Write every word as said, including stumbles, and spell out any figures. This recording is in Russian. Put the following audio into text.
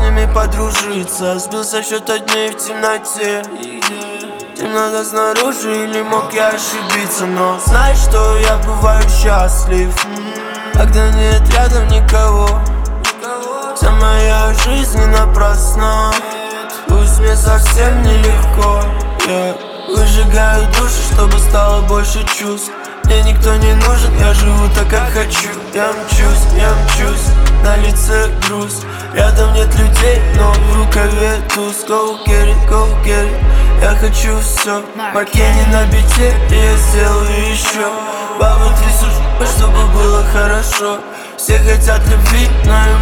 ними подружиться. Сбился счет дней в темноте. Темнота снаружи, или мог я ошибиться? Но знай, что я бываю счастлив, когда нет рядом никого. Вся моя жизнь не напрасна, пусть мне совсем нелегко. Я выжигаю душу, чтобы стало больше чувств. Мне никто не нужен, я живу так, как хочу. Я мчусь, я мчусь, на лице грусть. Рядом нет людей, но в рукаве туз. Go get it, go get it, я хочу все. Маккенни на бите, и я сделаю еще. Бабу трясу, чтобы было хорошо. Все хотят любви, но